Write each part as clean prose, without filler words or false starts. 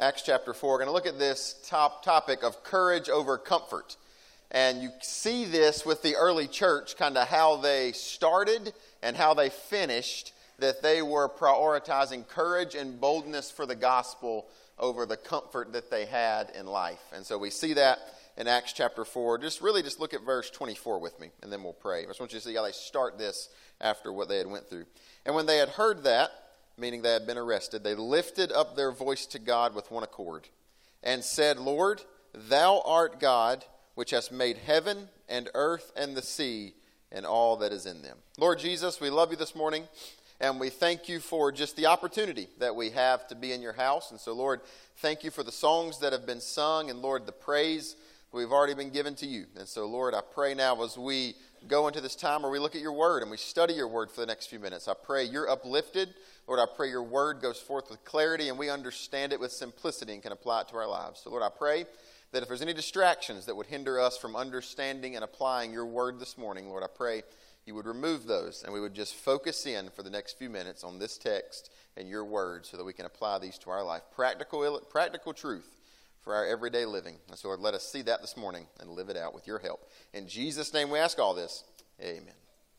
Acts chapter 4. We're going to look at this topic of courage over comfort. And you see this with the early church, kind of how they started and how they finished, that they were prioritizing courage and boldness for the gospel over the comfort that they had in life. And so we see that in Acts chapter 4. Just look at verse 24 with me, and then we'll pray. I just want you to see how they start this after what they had went through. And when they had heard that, meaning they had been arrested, they lifted up their voice to God with one accord and said, Lord, thou art God, which hast made heaven and earth and the sea and all that is in them. Lord Jesus, we love you this morning, and we thank you for just the opportunity that we have to be in your house. And so, Lord, thank you for the songs that have been sung, and Lord, the praise we've already been given to you. And so, Lord, I pray now as we go into this time where we look at your word and we study your word for the next few minutes, I pray you're uplifted. Lord, I pray your word goes forth with clarity and we understand it with simplicity and can apply it to our lives. So, Lord, I pray that if there's any distractions that would hinder us from understanding and applying your word this morning, Lord, I pray you would remove those and we would just focus in for the next few minutes on this text and your word so that we can apply these to our life. Practical truth for our everyday living. And so, Lord, let us see that this morning and live it out with your help. In Jesus' name we ask all this. Amen.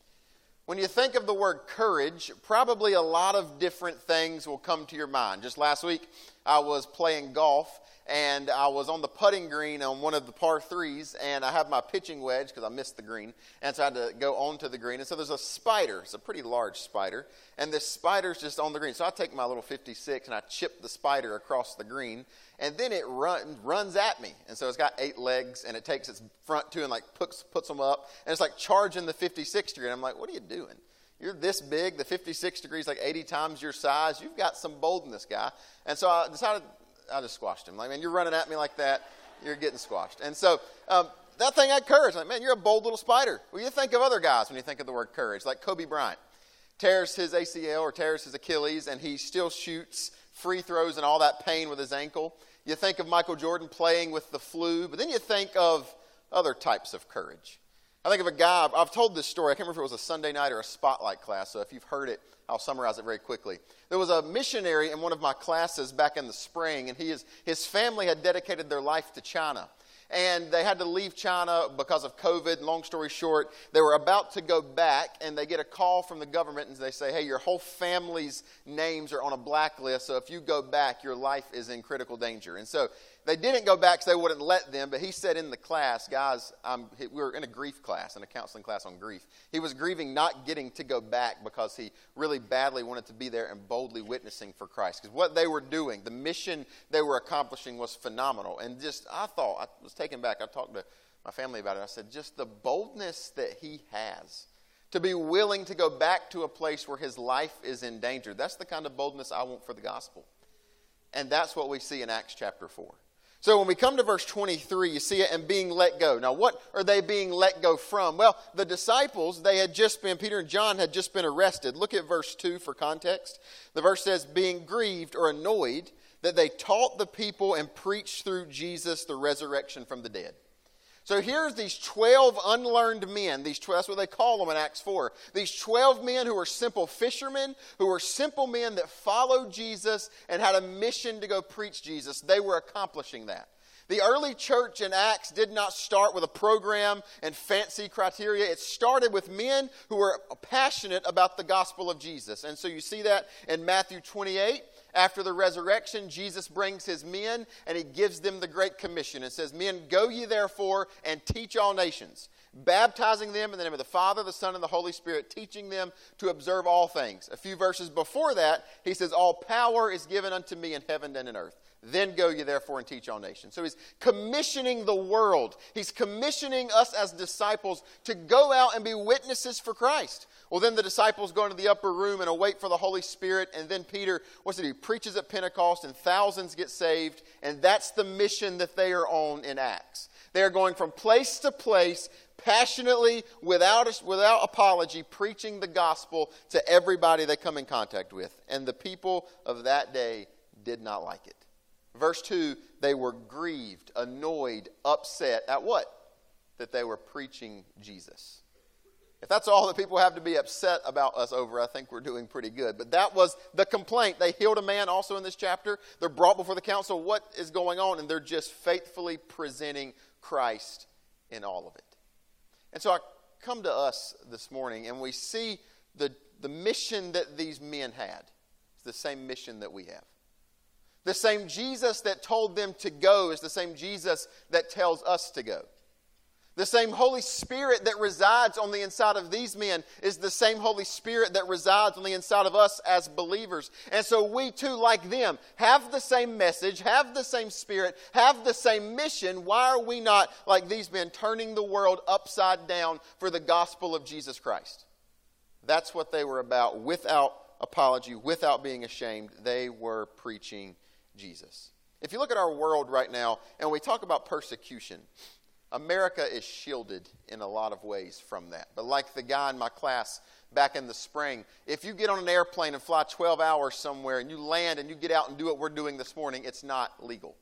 When you think of the word courage, probably a lot of different things will come to your mind. Just last week, I was playing golf, and I was on the putting green on one of the par threes, and I have my pitching wedge because I missed the green, and so I had to go onto the green. And so there's a spider. It's a pretty large spider, and this spider's just on the green. So I take my little 56, and I chip the spider across the green, and then it runs at me. And so it's got 8 legs, and it takes its front 2 and like puts them up, and it's like charging the 56 degree. And I'm like, what are you doing? You're this big. The 56 degrees like 80 times your size. You've got some boldness, guy. And so I decided I just squashed him. Like, man, you're running at me like that. You're getting squashed. And so that thing had courage. Like, man, you're a bold little spider. Well, you think of other guys when you think of the word courage, like Kobe Bryant. Tears his ACL or tears his Achilles, and he still shoots free throws and all that pain with his ankle. You think of Michael Jordan playing with the flu, but then you think of other types of courage. I think of a guy, I've told this story, I can't remember if it was a Sunday night or a spotlight class, so if you've heard it, I'll summarize it very quickly. There was a missionary in one of my classes back in the spring, and his family had dedicated their life to China. And they had to leave China because of COVID. Long story short, they were about to go back, and they get a call from the government, and they say, hey, your whole family's names are on a blacklist, so if you go back, your life is in critical danger. And so they didn't go back because they wouldn't let them, but he said in the class, guys, we were in a grief class, in a counseling class on grief. He was grieving not getting to go back because he really badly wanted to be there and boldly witnessing for Christ. Because what they were doing, the mission they were accomplishing was phenomenal. And just, I was taken back. I talked to my family about it. I said, just the boldness that he has to be willing to go back to a place where his life is in danger. That's the kind of boldness I want for the gospel. And that's what we see in Acts chapter 4. So when we come to verse 23, you see it, and being let go. Now, what are they being let go from? Well, the disciples, Peter and John had just been arrested. Look at verse 2 for context. The verse says, being grieved or annoyed that they taught the people and preached through Jesus the resurrection from the dead. So here's these 12 unlearned men. That's what they call them in Acts 4. These 12 men who were simple fishermen, who were simple men that followed Jesus and had a mission to go preach Jesus. They were accomplishing that. The early church in Acts did not start with a program and fancy criteria. It started with men who were passionate about the gospel of Jesus. And so you see that in Matthew 28. After the resurrection, Jesus brings his men and he gives them the Great Commission. It says, men, go ye therefore and teach all nations, baptizing them in the name of the Father, the Son, and the Holy Spirit, teaching them to observe all things. A few verses before that, he says, all power is given unto me in heaven and in earth. Then go ye therefore and teach all nations. So he's commissioning the world. He's commissioning us as disciples to go out and be witnesses for Christ. Well, then the disciples go into the upper room and await for the Holy Spirit. And then Peter, he preaches at Pentecost and thousands get saved. And that's the mission that they are on in Acts. They are going from place to place, passionately, without apology, preaching the gospel to everybody they come in contact with. And the people of that day did not like it. Verse 2, they were grieved, annoyed, upset at what? That they were preaching Jesus. If that's all that people have to be upset about us over, I think we're doing pretty good. But that was the complaint. They healed a man also in this chapter. They're brought before the council. What is going on? And they're just faithfully presenting Christ in all of it. And so I come to us this morning and we see the mission that these men had. It's the same mission that we have. The same Jesus that told them to go is the same Jesus that tells us to go. The same Holy Spirit that resides on the inside of these men is the same Holy Spirit that resides on the inside of us as believers. And so we too, like them, have the same message, have the same Spirit, have the same mission. Why are we not, like these men, turning the world upside down for the gospel of Jesus Christ? That's what they were about, without apology, without being ashamed. They were preaching Jesus. If you look at our world right now, and we talk about persecution, America is shielded in a lot of ways from that. But like the guy in my class back in the spring, if you get on an airplane and fly 12 hours somewhere and you land and you get out and do what we're doing this morning, it's not legal.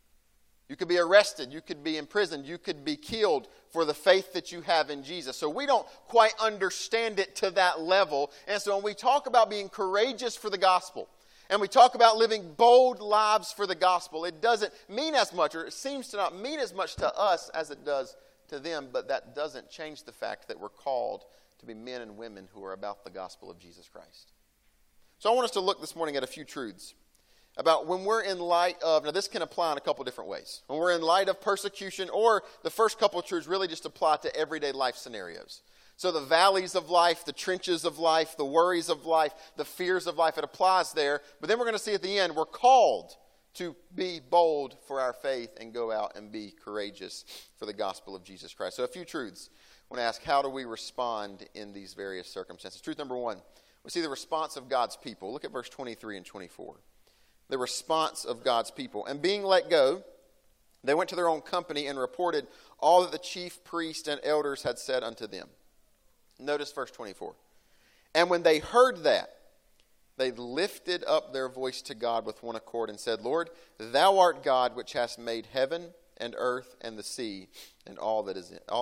You could be arrested, you could be imprisoned, you could be killed for the faith that you have in Jesus. So we don't quite understand it to that level. And so when we talk about being courageous for the gospel, and we talk about living bold lives for the gospel, it doesn't mean as much, or it seems to not mean as much to us as it does to them, but that doesn't change the fact that we're called to be men and women who are about the gospel of Jesus Christ. So I want us to look this morning at a few truths about when we're in light of, now this can apply in a couple different ways. When we're in light of persecution, or the first couple of truths really just apply to everyday life scenarios. So the valleys of life, the trenches of life, the worries of life, the fears of life, it applies there. But then we're going to see at the end, we're called to be bold for our faith and go out and be courageous for the gospel of Jesus Christ. So a few truths. I want to ask, how do we respond in these various circumstances? Truth number one, we see the response of God's people. Look at verse 23 and 24. The response of God's people. And being let go, they went to their own company and reported all that the chief priests and elders had said unto them. Notice verse 24. And when they heard that, they lifted up their voice to God with one accord and said, Lord, thou art God which hast made heaven and earth and the sea and all that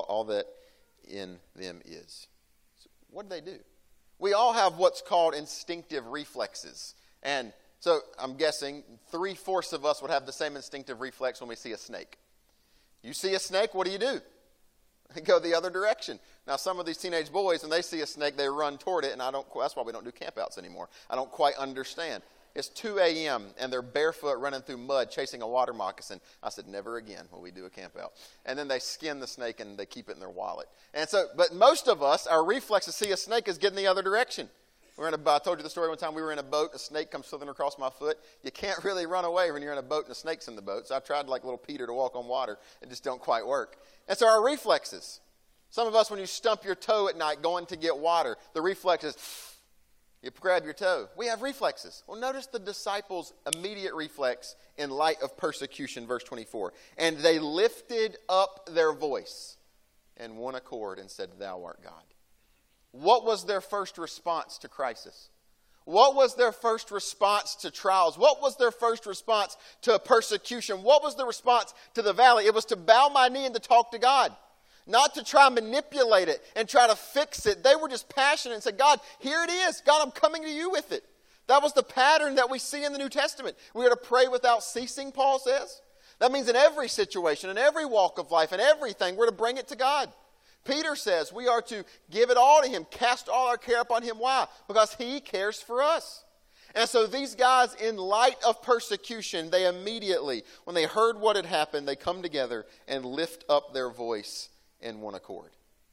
in them is. So what did they do? We all have what's called instinctive reflexes. And so I'm guessing 3/4 of us would have the same instinctive reflex when we see a snake. You see a snake, what do? Go the other direction. Now, some of these teenage boys, when they see a snake, they run toward it, and that's why we don't do campouts anymore. I don't quite understand. It's 2 a.m., and they're barefoot running through mud chasing a water moccasin. I said, never again will we do a campout. And then they skin the snake, and they keep it in their wallet. And so, but most of us, our reflex to see a snake is getting the other direction. I told you the story one time. We were in a boat, a snake comes slithering across my foot. You can't really run away when you're in a boat and a snake's in the boat. So I tried like little Peter to walk on water. It just don't quite work. And so our reflexes. Some of us, when you stump your toe at night going to get water, the reflex is you grab your toe. We have reflexes. Well, notice the disciples' immediate reflex in light of persecution, verse 24. And they lifted up their voice in one accord and said, Thou art God. What was their first response to crisis? What was their first response to trials? What was their first response to persecution? What was the response to the valley? It was to bow my knee and to talk to God. Not to try and manipulate it and try to fix it. They were just passionate and said, God, here it is. God, I'm coming to you with it. That was the pattern that we see in the New Testament. We are to pray without ceasing, Paul says. That means in every situation, in every walk of life, in everything, we're to bring it to God. Peter says we are to give it all to Him, cast all our care upon Him. Why? Because He cares for us. And so these guys, in light of persecution, they immediately, when they heard what had happened, they come together and lift up their voice in one accord.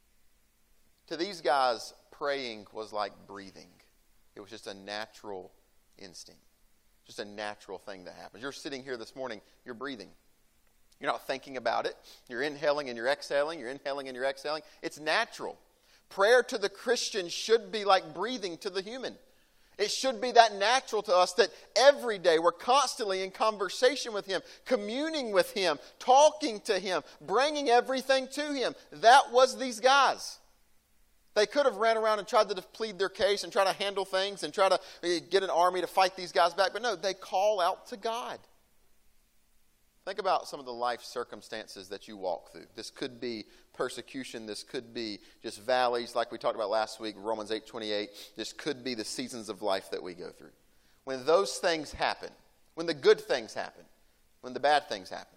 To these guys, praying was like breathing. It was just a natural instinct. Just a natural thing that happens. You're sitting here this morning, you're breathing. You're not thinking about it. You're inhaling and you're exhaling. You're inhaling and you're exhaling. It's natural. Prayer to the Christian should be like breathing to the human. It should be that natural to us that every day we're constantly in conversation with Him, communing with Him, talking to Him, bringing everything to Him. That was these guys. They could have ran around and tried to plead their case and try to handle things and try to get an army to fight these guys back. But no, they call out to God. Think about some of the life circumstances that you walk through. This could be persecution. This could be just valleys like we talked about last week, Romans 8:28. This could be the seasons of life that we go through. When those things happen, when the good things happen, when the bad things happen,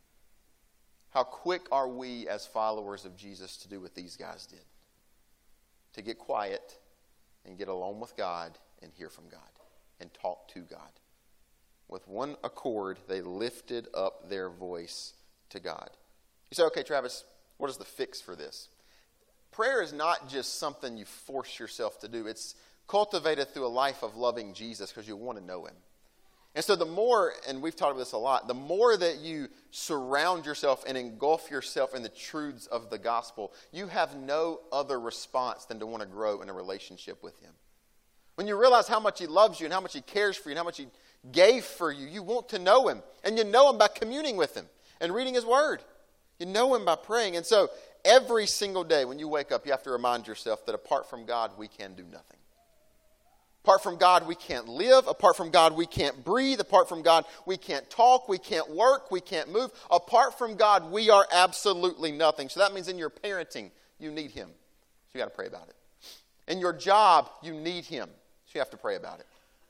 how quick are we as followers of Jesus to do what these guys did? To get quiet and get alone with God and hear from God and talk to God. With one accord, they lifted up their voice to God. You say, okay, Travis, what is the fix for this? Prayer is not just something you force yourself to do. It's cultivated through a life of loving Jesus because you want to know him. And so the more, and we've talked about this a lot, the more that you surround yourself and engulf yourself in the truths of the gospel, you have no other response than to want to grow in a relationship with him. When you realize how much he loves you and how much he cares for you and how much he gave for you, you want to know him. And you know him by communing with him and reading his word. You know him by praying. And so every single day when you wake up, you have to remind yourself that apart from God, we can do nothing. Apart from God, we can't live. Apart from God, we can't breathe. Apart from God, we can't talk. We can't work. We can't move. Apart from God, we are absolutely nothing. So that means in your parenting, you need him. So you got to pray about it. In your job, you need him. So you have to pray about it.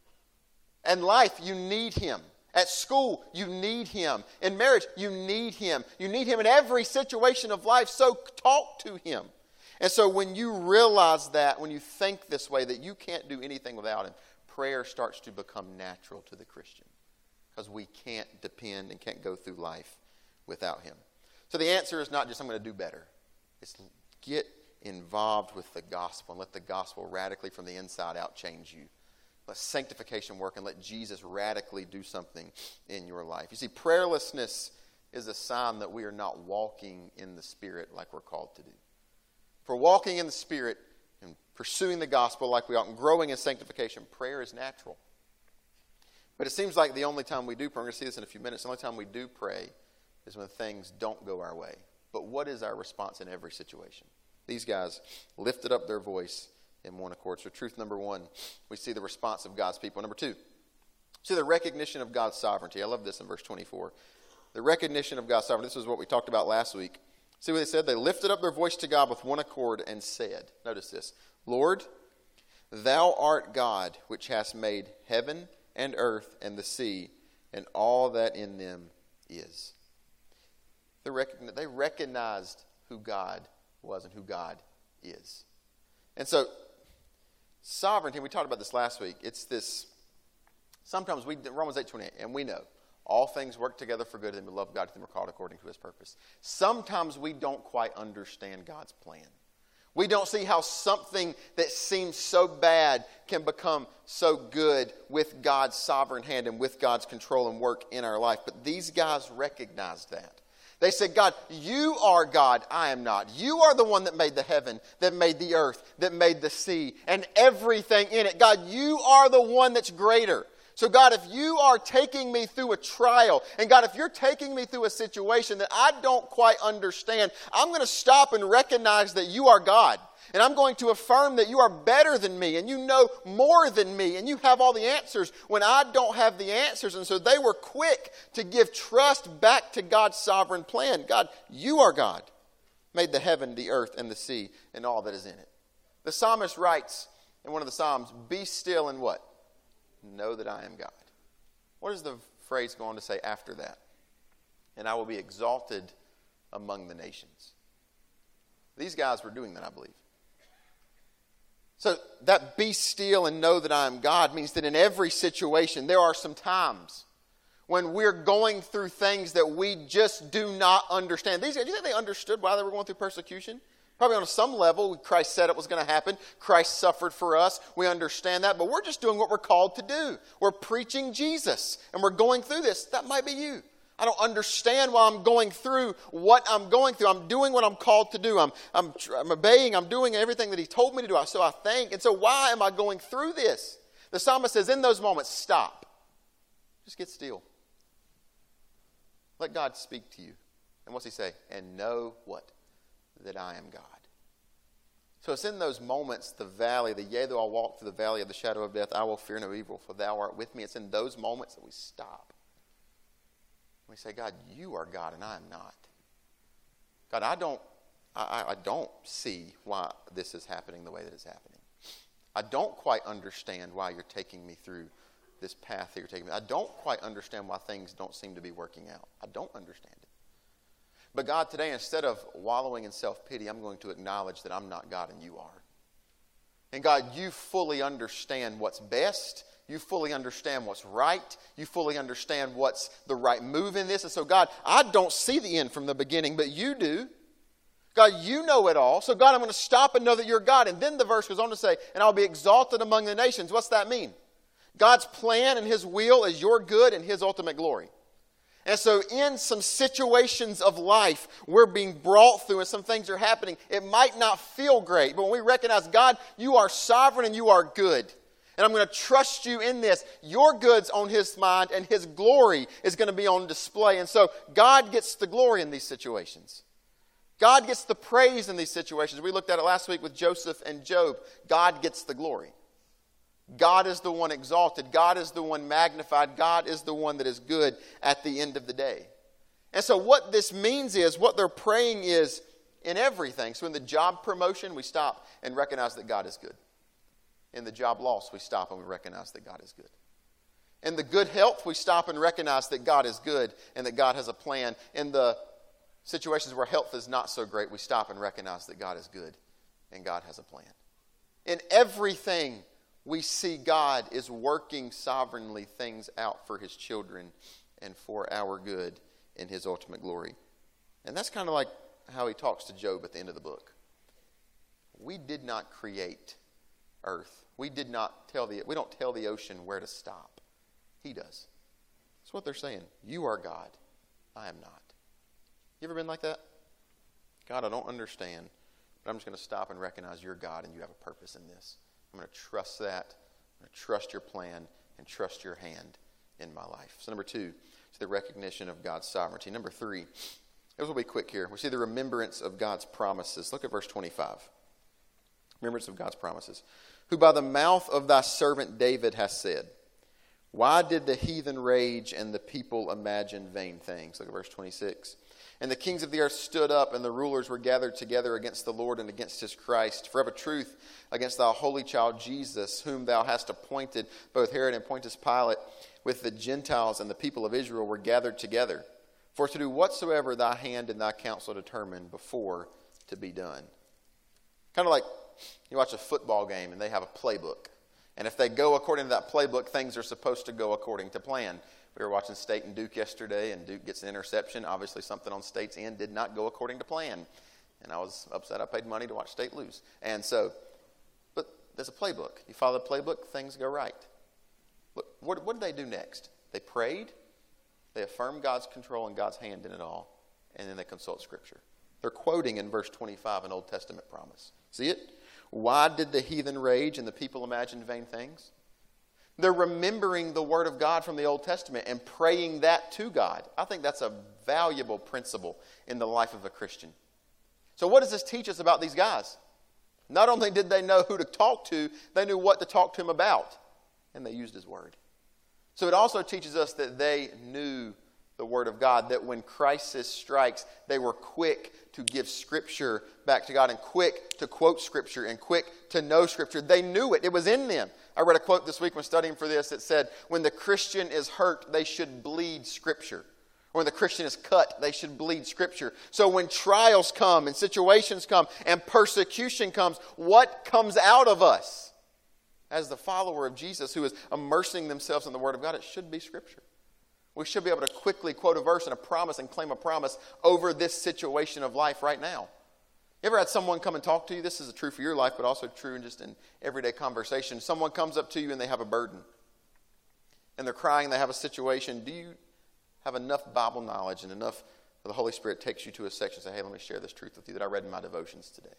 In life, you need him. At school, you need him. In marriage, you need him. You need him in every situation of life. So talk to him. And so when you realize that, when you think this way, that you can't do anything without him, prayer starts to become natural to the Christian. Because we can't depend and can't go through life without him. So the answer is not just I'm going to do better. It's get involved with the gospel and let the gospel radically from the inside out change you. Let sanctification work and let Jesus radically do something in your life. You see, prayerlessness is a sign that we are not walking in the Spirit like we're called to do. If we're walking in the Spirit and pursuing the gospel like we ought and growing in sanctification, prayer is natural. But it seems like the only time we do pray, we're going to see this in a few minutes, the only time we do pray is when things don't go our way. But what is our response in every situation? These guys lifted up their voice in one accord. So truth number one, we see the response of God's people. Number two, see the recognition of God's sovereignty. I love this in verse 24. The recognition of God's sovereignty. This was what we talked about last week. See what they said? They lifted up their voice to God with one accord and said, notice this, Lord, thou art God, which hast made heaven and earth and the sea and all that in them is. They recognized who God was and who God is. And so, sovereignty, we talked about this last week, it's this, sometimes Romans 8:28, and we know, all things work together for good to them who love God, to them are called according to his purpose. Sometimes we don't quite understand God's plan. We don't see how something that seems so bad can become so good with God's sovereign hand and with God's control and work in our life. But these guys recognized that. They said, God, you are God, I am not. You are the one that made the heaven, that made the earth, that made the sea, and everything in it. God, you are the one that's greater. So God, if you are taking me through a trial, and God, if you're taking me through a situation that I don't quite understand, I'm going to stop and recognize that you are God. And I'm going to affirm that you are better than me, and you know more than me, and you have all the answers when I don't have the answers. And so they were quick to give trust back to God's sovereign plan. God, you are God, made the heaven, the earth, and the sea, and all that is in it. The psalmist writes in one of the Psalms, be still and what? Know that I am God. What is the phrase going to say after that? And I will be exalted among the nations. These guys were doing that, I believe. So that be still and know that I am God means that in every situation there are some times when we're going through things that we just do not understand. These guys, do you think they understood why they were going through persecution? Probably on some level, Christ said it was going to happen. Christ suffered for us. We understand that. But we're just doing what we're called to do. We're preaching Jesus. And we're going through this. That might be you. I don't understand why I'm going through what I'm going through. I'm doing what I'm called to do. I'm obeying. I'm doing everything that he told me to do. So I think. And so why am I going through this? The psalmist says, in those moments, stop. Just get still. Let God speak to you. And what's he say? And know what? That I am God. So it's in those moments, the valley, the yea, though I walk through the valley of the shadow of death, I will fear no evil, for thou art with me. It's in those moments that we stop. We say, God, you are God and I am not. God, I don't see why this is happening the way that it's happening. I don't quite understand why you're taking me through this path that you're taking me. I don't quite understand why things don't seem to be working out. I don't understand it. But God, today, instead of wallowing in self-pity, I'm going to acknowledge that I'm not God and you are. And God, you fully understand what's best. You fully understand what's right. You fully understand what's the right move in this. And so, God, I don't see the end from the beginning, but you do. God, you know it all. So, God, I'm going to stop and know that you're God. And then the verse goes on to say, and I'll be exalted among the nations. What's that mean? God's plan and his will is your good and his ultimate glory. And so in some situations of life, we're being brought through and some things are happening. It might not feel great, but when we recognize, God, you are sovereign and you are good. And I'm going to trust you in this. Your good's on his mind and his glory is going to be on display. And so God gets the glory in these situations. God gets the praise in these situations. We looked at it last week with Joseph and Job. God gets the glory. God is the one exalted. God is the one magnified. God is the one that is good at the end of the day. And so what this means is, what they're praying is in everything. So in the job promotion, we stop and recognize that God is good. In the job loss, we stop and we recognize that God is good. In the good health, we stop and recognize that God is good and that God has a plan. In the situations where health is not so great, we stop and recognize that God is good and God has a plan. In everything, we see God is working sovereignly things out for his children and for our good in his ultimate glory. And that's kind of like how he talks to Job at the end of the book. We did not create earth. We don't tell the ocean where to stop. He does. That's what they're saying. You are God. I am not. You ever been like that? God, I don't understand, but I'm just going to stop and recognize you're God and you have a purpose in this. I'm going to trust that. I'm going to trust your plan and trust your hand in my life. So number 2 is the recognition of God's sovereignty. Number 3, this will be quick here. We see the remembrance of God's promises. Look at verse 25. Remembrance of God's promises. Who by the mouth of thy servant David has said, why did the heathen rage and the people imagine vain things? Look at verse 26. And the kings of the earth stood up, and the rulers were gathered together against the Lord and against his Christ. For of a truth, against thy holy child Jesus, whom thou hast appointed, both Herod and Pontius Pilate, with the Gentiles and the people of Israel were gathered together, for to do whatsoever thy hand and thy counsel determined before to be done. Kind of like you watch a football game and they have a playbook. And if they go according to that playbook, things are supposed to go according to plan. We were watching State and Duke yesterday, and Duke gets an interception. Obviously, something on State's end did not go according to plan. And I was upset. I paid money to watch State lose. And so, but there's a playbook. You follow the playbook, things go right. Look, what did they do next? They prayed. They affirmed God's control and God's hand in it all. And then they consult Scripture. They're quoting in verse 25 an Old Testament promise. See it? Why did the heathen rage and the people imagine vain things? They're remembering the Word of God from the Old Testament and praying that to God. I think that's a valuable principle in the life of a Christian. So what does this teach us about these guys? Not only did they know who to talk to, they knew what to talk to him about. And they used his Word. So it also teaches us that they knew the Word of God, that when crisis strikes, they were quick to give Scripture back to God and quick to quote Scripture and quick to know Scripture. They knew it. It was in them. I read a quote this week when studying for this. It said, when the Christian is hurt, they should bleed Scripture. Or when the Christian is cut, they should bleed Scripture. So when trials come and situations come and persecution comes, what comes out of us? As the follower of Jesus who is immersing themselves in the Word of God, it should be Scripture. We should be able to quickly quote a verse and a promise and claim a promise over this situation of life right now. You ever had someone come and talk to you? This is true for your life, but also true in just in everyday conversation. Someone comes up to you and they have a burden. And they're crying, they have a situation. Do you have enough Bible knowledge and enough that the Holy Spirit takes you to a section and say, hey, let me share this truth with you that I read in my devotions today?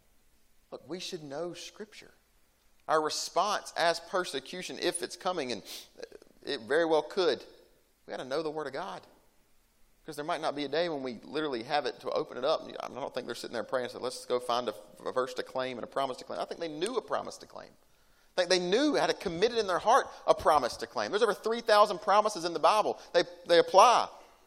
Look, we should know Scripture. Our response as persecution, if it's coming, and it very well could, we got to know the Word of God. Because there might not be a day when we literally have it to open it up. I don't think they're sitting there praying and saying, let's go find a verse to claim and a promise to claim. I think they knew a promise to claim. I think they knew, had it committed in their heart, a promise to claim. There's over 3,000 promises in the Bible. They apply.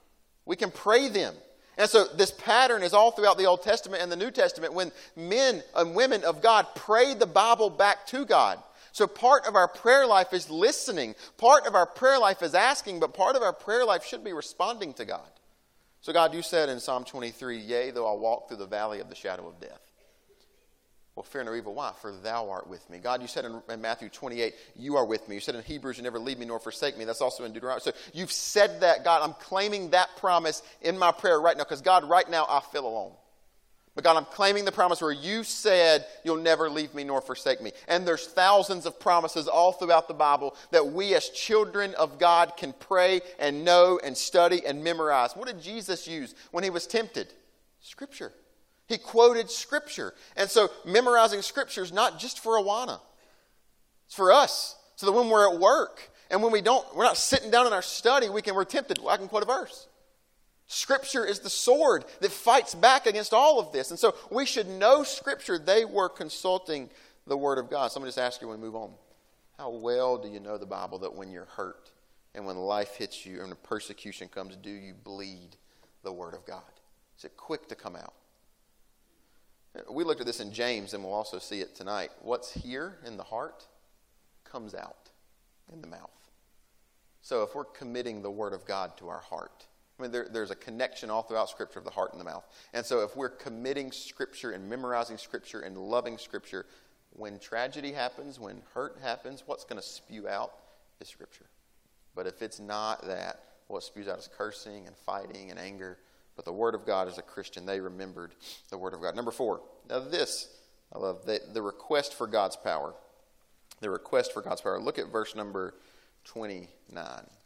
We can pray them. And so this pattern is all throughout the Old Testament and the New Testament when men and women of God pray the Bible back to God. So part of our prayer life is listening. Part of our prayer life is asking, but part of our prayer life should be responding to God. So God, you said in Psalm 23, yea, though I walk through the valley of the shadow of death. Well, fear no evil. Why? For thou art with me. God, you said in Matthew 28, you are with me. You said in Hebrews, you never leave me nor forsake me. That's also in Deuteronomy. So you've said that, God. I'm claiming that promise in my prayer right now. Because God, right now I feel alone. But God, I'm claiming the promise where you said you'll never leave me nor forsake me. And there's thousands of promises all throughout the Bible that we as children of God can pray and know and study and memorize. What did Jesus use when he was tempted? Scripture. He quoted Scripture. And so memorizing Scripture is not just for Awana. It's for us. So that when we're at work and when we're not sitting down in our study, we're tempted. Well, I can quote a verse. Scripture is the sword that fights back against all of this. And so we should know Scripture. They were consulting the Word of God. So I'm going to just ask you when we move on. How well do you know the Bible that when you're hurt and when life hits you and when persecution comes, do you bleed the Word of God? Is it quick to come out? We looked at this in James, and we'll also see it tonight. What's here in the heart comes out in the mouth. So if we're committing the Word of God to our heart, I mean, there's a connection all throughout Scripture of the heart and the mouth. And so if we're committing Scripture and memorizing Scripture and loving Scripture, when tragedy happens, when hurt happens, what's going to spew out is Scripture. But if it's not that, what spews out is cursing and fighting and anger. But the Word of God, as a Christian, they remembered the Word of God. Number 4. Now this, I love, the request for God's power. The request for God's power. Look at verse number 29.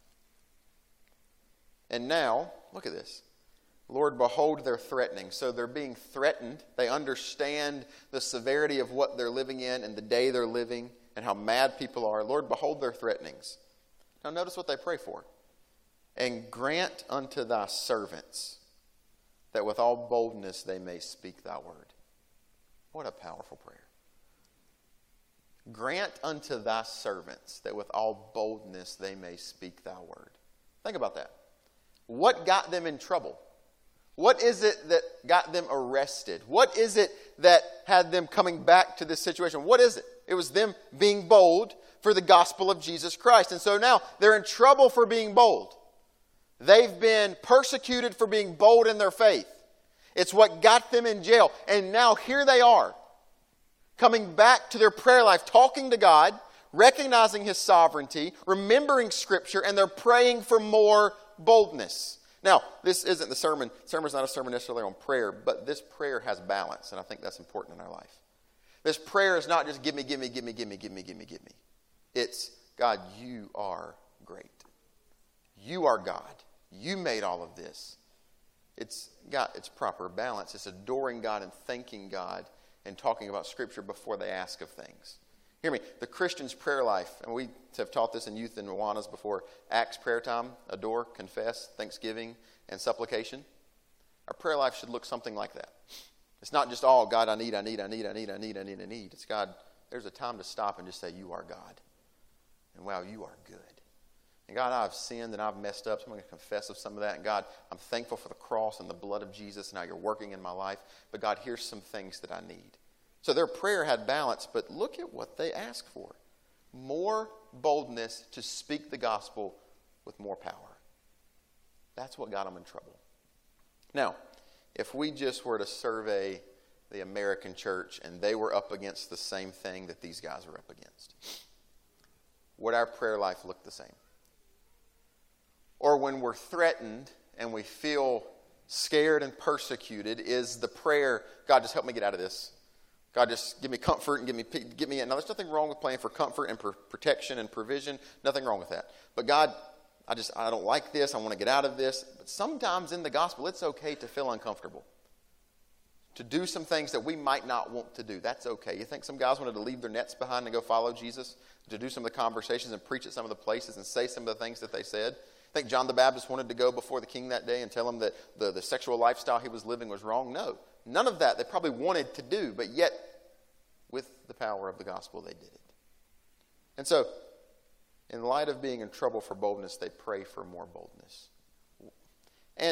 And now, look at this. Lord, behold their threatening. So they're being threatened. They understand the severity of what they're living in and the day they're living and how mad people are. Lord, behold their threatenings. Now notice what they pray for. And grant unto thy servants that with all boldness they may speak thy word. What a powerful prayer. Grant unto thy servants that with all boldness they may speak thy word. Think about that. What got them in trouble? What is it that got them arrested? What is it that had them coming back to this situation? What is it? It was them being bold for the gospel of Jesus Christ. And so now they're in trouble for being bold. They've been persecuted for being bold in their faith. It's what got them in jail. And now here they are, coming back to their prayer life, talking to God, recognizing His sovereignty, remembering Scripture, and they're praying for more boldness. Now, this isn't the sermon. The sermon's not a sermon necessarily on prayer, but this prayer has balance, and I think that's important in our life. This prayer is not just give me, give me, give me, give me, give me, give me, give me. It's, God, you are great. You are God. You made all of this. It's got its proper balance. It's adoring God and thanking God and talking about Scripture before they ask of things. Hear me, the Christian's prayer life, and we have taught this in youth and Awanas before, Acts prayer time, adore, confess, thanksgiving, and supplication. Our prayer life should look something like that. It's not just, oh, God, I need. It's, God, there's a time to stop and just say, you are God. And wow, you are good. And God, I've sinned and I've messed up, so I'm going to confess of some of that. And God, I'm thankful for the cross and the blood of Jesus and how you're working in my life. But God, here's some things that I need. So their prayer had balance, but look at what they asked for. More boldness to speak the gospel with more power. That's what got them in trouble. Now, if we just were to survey the American church and they were up against the same thing that these guys were up against, would our prayer life look the same? Or when we're threatened and we feel scared and persecuted, is the prayer, God, just help me get out of this. God, just give me comfort and give me in. Now, there's nothing wrong with praying for comfort and protection and provision. Nothing wrong with that. But God, I don't like this. I want to get out of this. But sometimes in the gospel, it's okay to feel uncomfortable. To do some things that we might not want to do. That's okay. You think some guys wanted to leave their nets behind and go follow Jesus? To do some of the conversations and preach at some of the places and say some of the things that they said? I think John the Baptist wanted to go before the king that day and tell him that the sexual lifestyle he was living was wrong? No. None of that they probably wanted to do, but yet with the power of the gospel they did it. And so, in light of being in trouble for boldness, they pray for more boldness. And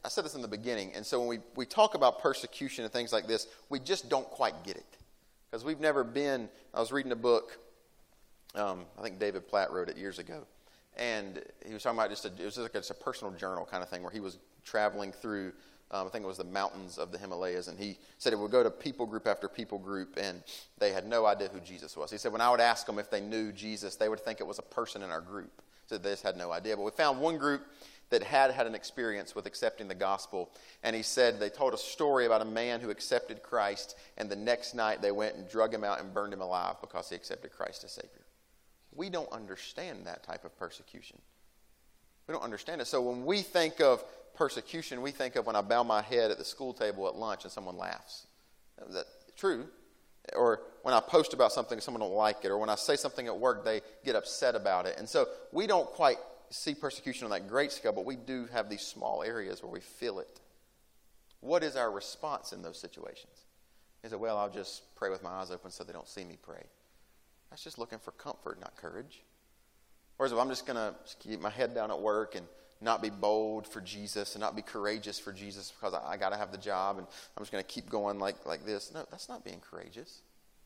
I said this in the beginning, and so when we talk about persecution and things like this, we just don't quite get it. Because we've never been, I was reading a book, I think David Platt wrote it years ago, and he was talking about it was like a personal journal kind of thing where he was traveling through, I think it was the mountains of the Himalayas, and he said it would go to people group after people group, and they had no idea who Jesus was. He said when I would ask them if they knew Jesus, they would think it was a person in our group. So they just had no idea. But we found one group that had an experience with accepting the gospel, and he said they told a story about a man who accepted Christ, and the next night they went and drug him out and burned him alive because he accepted Christ as Savior. We don't understand that type of persecution. We don't understand it. So when we think of persecution, we think of when I bow my head at the school table at lunch and someone laughs. Is that true? Or when I post about something and someone don't like it, or when I say something at work, they get upset about it. And so we don't quite see persecution on that great scale, but we do have these small areas where we feel it. What is our response in those situations? Is it, well, I'll just pray with my eyes open so they don't see me pray. That's just looking for comfort, not courage. Or is it, well, I'm just going to keep my head down at work and not be bold for Jesus and not be courageous for Jesus because I got to have the job and I'm just going to keep going like this. No, that's not being courageous.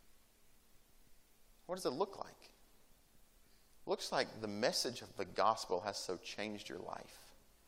What does it look like? It looks like the message of the gospel has so changed your life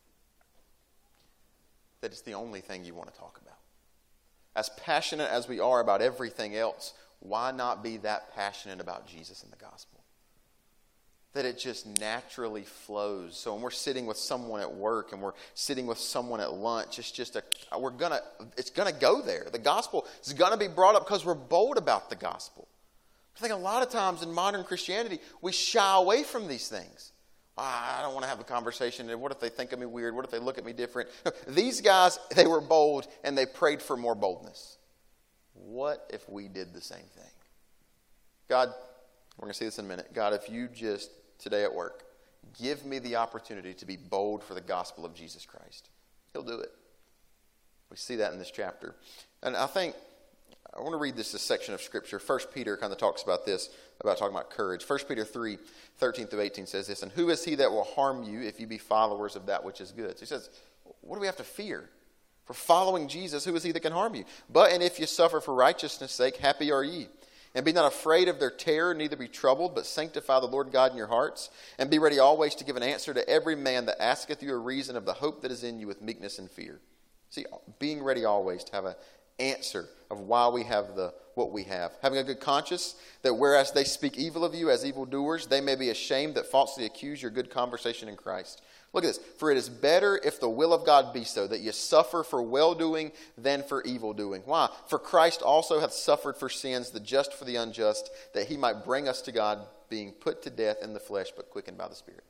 that it's the only thing you want to talk about. As passionate as we are about everything else, why not be that passionate about Jesus and the gospel? That it just naturally flows. So when we're sitting with someone at work and we're sitting with someone at lunch, it's just it's gonna go there. The gospel is gonna be brought up because we're bold about the gospel. I think a lot of times in modern Christianity, we shy away from these things. I don't want to have a conversation. What if they think of me weird? What if they look at me different? No, these guys, they were bold and they prayed for more boldness. What if we did the same thing? God, we're going to see this in a minute. God, if you just, today at work, give me the opportunity to be bold for the gospel of Jesus Christ, He'll do it. We see that in this chapter. And I want to read this section of Scripture. 1 Peter kind of talks about this, about talking about courage. 1 Peter 3, 13 through 18 says this, and who is he that will harm you if you be followers of that which is good? So he says, what do we have to fear? For following Jesus, who is he that can harm you? But, and if you suffer for righteousness' sake, happy are ye. And be not afraid of their terror, neither be troubled, but sanctify the Lord God in your hearts. And be ready always to give an answer to every man that asketh you a reason of the hope that is in you with meekness and fear. See, being ready always to have an answer of why we have what we have. Having a good conscience, that whereas they speak evil of you as evildoers, they may be ashamed that falsely accuse your good conversation in Christ. Look at this. For it is better, if the will of God be so, that you suffer for well-doing than for evil-doing. Why? For Christ also hath suffered for sins, the just for the unjust, that he might bring us to God, being put to death in the flesh, but quickened by the Spirit.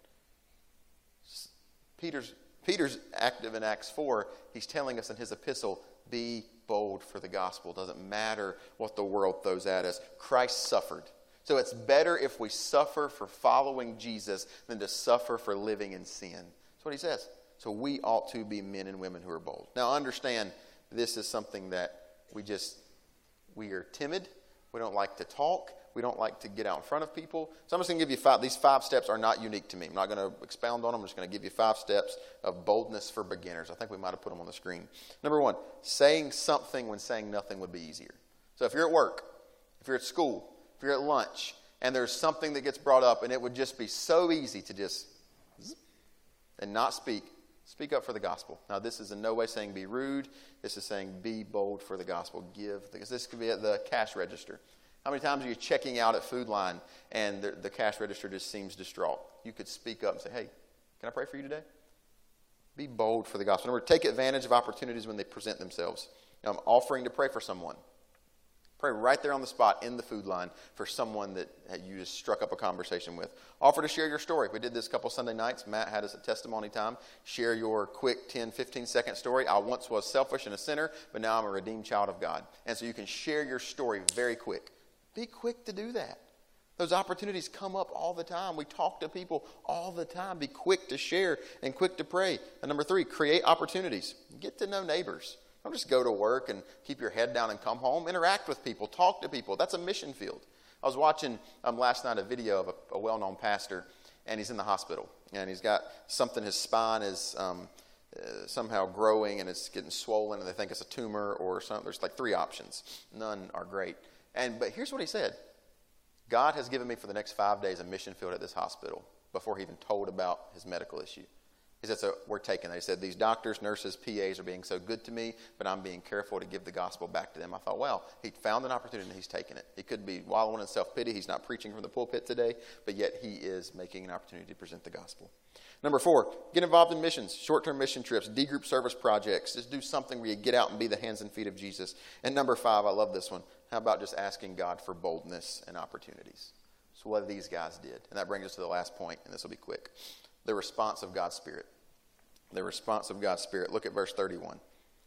Peter's active in Acts 4. He's telling us in his epistle, be bold for the gospel. It doesn't matter what the world throws at us. Christ suffered. So it's better if we suffer for following Jesus than to suffer for living in sin. That's what he says. So we ought to be men and women who are bold. Now understand, this is something that we are timid. We don't like to talk. We don't like to get out in front of people. So I'm just going to give you these 5 steps are not unique to me. I'm not going to expound on them. I'm just going to give you 5 steps of boldness for beginners. I think we might have put them on the screen. Number 1, saying something when saying nothing would be easier. So if you're at work, if you're at school, if you're at lunch, and there's something that gets brought up, and it would just be so easy to just and not speak up for the gospel. Now, this is in no way saying be rude. This is saying be bold for the gospel. Because this could be at the cash register. How many times are you checking out at Food Line, and the cash register just seems distraught? You could speak up and say, hey, can I pray for you today? Be bold for the gospel. Number 2, take advantage of opportunities when they present themselves. Offering to pray for someone. Pray right there on the spot in the food line for someone that you just struck up a conversation with. Offer to share your story. We did this a couple Sunday nights. Matt had us at testimony time. Share your quick 10, 15-second story. I once was selfish and a sinner, but now I'm a redeemed child of God. And so you can share your story very quick. Be quick to do that. Those opportunities come up all the time. We talk to people all the time. Be quick to share and quick to pray. And number 3, create opportunities. Get to know neighbors. Don't just go to work and keep your head down and come home. Interact with people. Talk to people. That's a mission field. I was watching last night a video of a well-known pastor, and he's in the hospital. And he's got something, his spine is somehow growing and it's getting swollen and they think it's a tumor or something. There's like 3 options. None are great. But here's what he said. God has given me for the next 5 days a mission field at this hospital before he even told about his medical issue. He said, so we're taking that. He said, these doctors, nurses, PAs are being so good to me, but I'm being careful to give the gospel back to them. I thought, wow, he found an opportunity and he's taken it. He could be wallowing in self-pity. He's not preaching from the pulpit today, but yet he is making an opportunity to present the gospel. Number 4, get involved in missions, short-term mission trips, D-group service projects. Just do something where you get out and be the hands and feet of Jesus. And number 5, I love this one. How about just asking God for boldness and opportunities? So what these guys did. And that brings us to the last point, and this will be quick. The response of God's Spirit. The response of God's Spirit. Look at verse 31.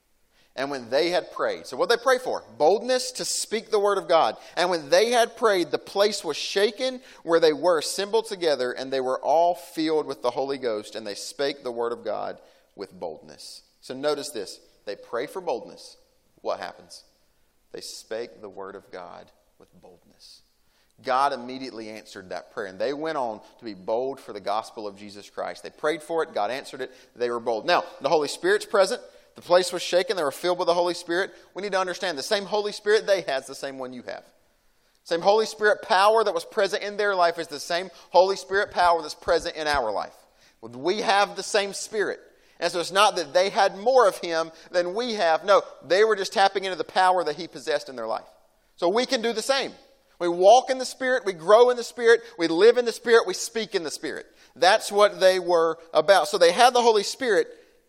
And when they had prayed, so what did they pray for? Boldness to speak the word of God. And when they had prayed, the place was shaken where they were assembled together, and they were all filled with the Holy Ghost, and they spake the word of God with boldness. So notice this. They pray for boldness. What happens? They spake the word of God with boldness. God immediately answered that prayer, and they went on to be bold for the gospel of Jesus Christ. They prayed for it. God answered it. They were bold. Now, the Holy Spirit's present. The place was shaken. They were filled with the Holy Spirit. We need to understand the same Holy Spirit they had is the same one you have. Same Holy Spirit power that was present in their life is the same Holy Spirit power that's present in our life. We have the same Spirit. And so it's not that they had more of Him than we have. No, they were just tapping into the power that He possessed in their life. So we can do the same. We walk in the Spirit, we grow in the Spirit, we live in the Spirit, we speak in the Spirit. That's what they were about. So they had the Holy Spirit,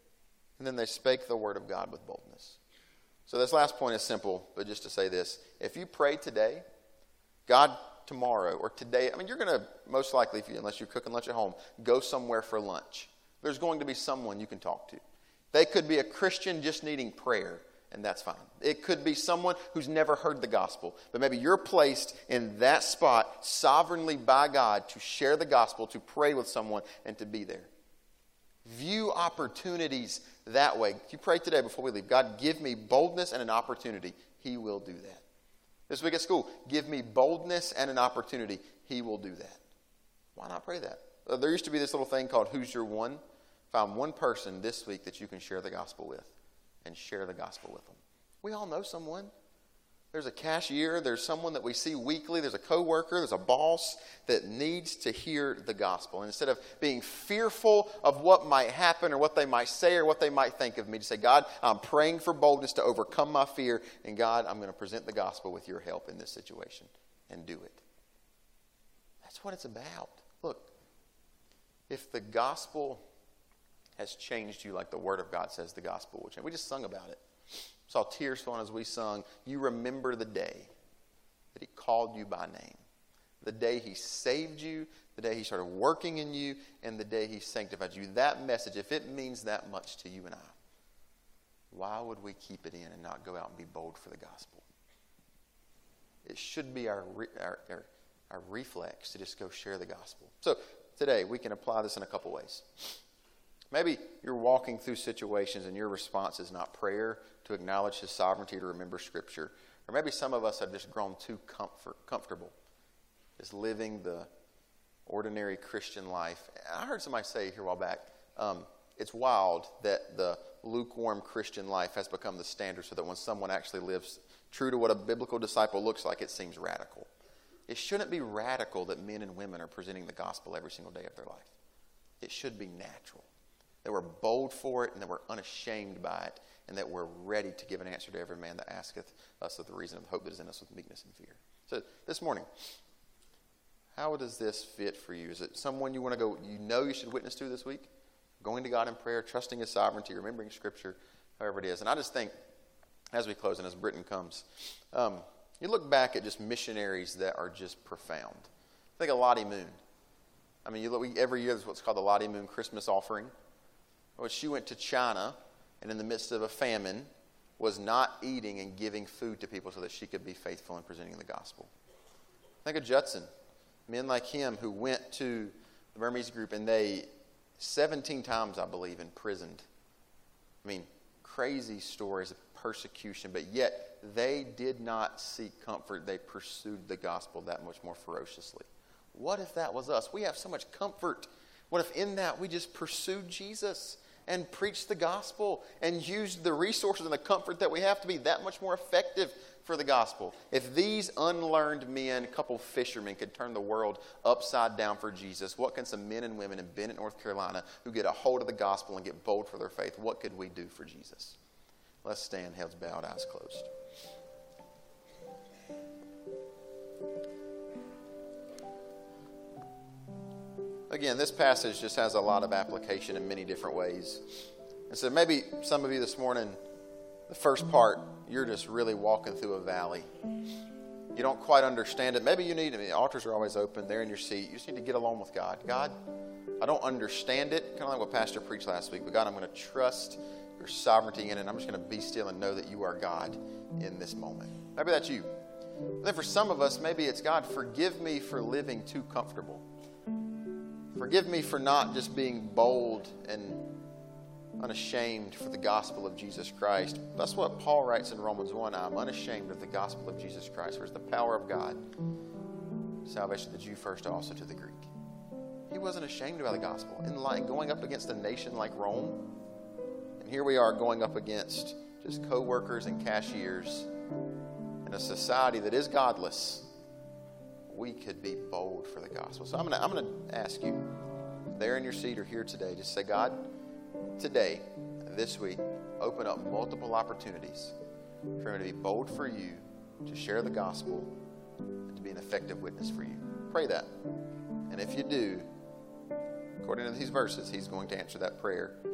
and then they spake the word of God with boldness. So this last point is simple, but just to say this. If you pray today, God tomorrow or today, you're going to most likely, unless you're cooking lunch at home, go somewhere for lunch. There's going to be someone you can talk to. They could be a Christian just needing prayer. And that's fine. It could be someone who's never heard the gospel. But maybe you're placed in that spot sovereignly by God to share the gospel, to pray with someone, and to be there. View opportunities that way. If you pray today before we leave, God, give me boldness and an opportunity. He will do that. This week at school, give me boldness and an opportunity. He will do that. Why not pray that? There used to be this little thing called Who's Your One? Find one person this week that you can share the gospel with. And share the gospel with them. We all know someone. There's a cashier. There's someone that we see weekly. There's a coworker. There's a boss that needs to hear the gospel. And instead of being fearful of what might happen or what they might say or what they might think of me, to say, God, I'm praying for boldness to overcome my fear. And God, I'm going to present the gospel with your help in this situation. And do it. That's what it's about. Look, if the gospel has changed you like the Word of God says the gospel will change. We just sung about it. Saw tears falling as we sung, you remember the day that He called you by name. The day He saved you, the day He started working in you, and the day He sanctified you. That message, if it means that much to you and I, why would we keep it in and not go out and be bold for the gospel? It should be our reflex to just go share the gospel. So today we can apply this in a couple ways. Maybe you're walking through situations and your response is not prayer, to acknowledge His sovereignty, to remember Scripture. Or maybe some of us have just grown too comfortable, just living the ordinary Christian life. I heard somebody say here a while back, it's wild that the lukewarm Christian life has become the standard so that when someone actually lives true to what a biblical disciple looks like, it seems radical. It shouldn't be radical that men and women are presenting the gospel every single day of their life. It should be natural. That we're bold for it and that we're unashamed by it and that we're ready to give an answer to every man that asketh us of the reason of hope that is in us with meekness and fear. So this morning, how does this fit for you? Is it someone you want to go, you should witness to this week? Going to God in prayer, trusting His sovereignty, remembering Scripture, however it is. And I just think, as we close and as Britton comes, you look back at just missionaries that are just profound. Think of Lottie Moon. Every year there's what's called the Lottie Moon Christmas offering. Well, she went to China and in the midst of a famine was not eating and giving food to people so that she could be faithful in presenting the gospel. Think of Judson. Men like him who went to the Burmese group and they 17 times, I believe, imprisoned. Crazy stories of persecution, but yet they did not seek comfort. They pursued the gospel that much more ferociously. What if that was us? We have so much comfort. What if in that we just pursued Jesus and preach the gospel and use the resources and the comfort that we have to be that much more effective for the gospel. If these unlearned men, a couple fishermen, could turn the world upside down for Jesus, what can some men and women in Bennett, North Carolina, who get a hold of the gospel and get bold for their faith, what could we do for Jesus? Let's stand, heads bowed, eyes closed. Again, this passage just has a lot of application in many different ways. And so maybe some of you this morning, the first part, you're just really walking through a valley. You don't quite understand it. Maybe you need, the altars are always open there in your seat. You just need to get along with God. God, I don't understand it, kind of like what Pastor preached last week. But God, I'm going to trust your sovereignty in it. And I'm just going to be still and know that you are God in this moment. Maybe that's you. But then for some of us, maybe it's, God, forgive me for living too comfortable. Forgive me for not just being bold and unashamed for the gospel of Jesus Christ. That's what Paul writes in Romans 1. I'm unashamed of the gospel of Jesus Christ, for it's the power of God. Salvation to the Jew first, also to the Greek. He wasn't ashamed about the gospel. In going up against a nation like Rome, and here we are going up against just co-workers and cashiers in a society that is godless. We could be bold for the gospel. So I'm going to ask you, there in your seat or here today, just say, God, today, this week, open up multiple opportunities for me to be bold for you, to share the gospel, and to be an effective witness for you. Pray that. And if you do, according to these verses, he's going to answer that prayer